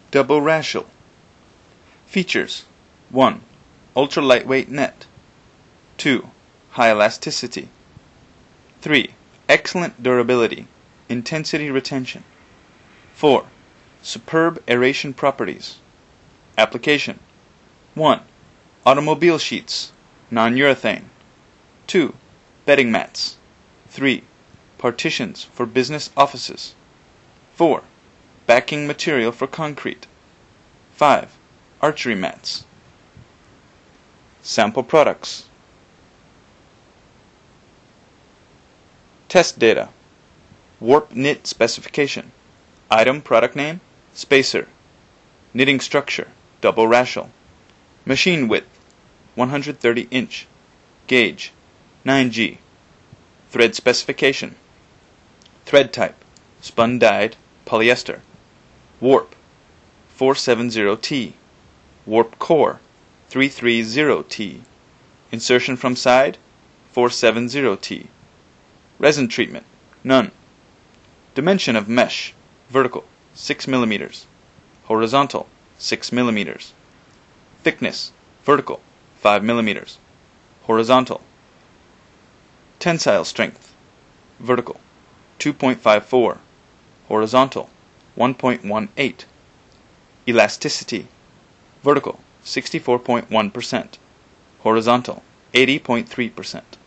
Double rational. Features: 1. Ultra lightweight net. 2. High elasticity. 3. Excellent durability, intensity retention. 4. Superb aeration properties. Application: 1. Automobile sheets, non-urethane. 2. Bedding mats. 3. Partitions for business offices. 4. Backing material for concrete. 5. Archery mats. Sample products. Test data. Warp knit specification. Item product name, spacer. Knitting structure, double rational. Machine width, 130 inch. Gauge, 9G. Thread specification. Thread type, spun dyed, polyester. Warp, 470T. Warp core, 330T. Insertion from side, 470T. Resin treatment, none. Dimension of mesh, vertical, 6 mm. Horizontal, 6 mm. Thickness, vertical, 5 mm. Horizontal. Tensile strength, vertical, 2.54. Horizontal, 1.18. Elasticity, vertical, 64.1%. Horizontal, 80.3%.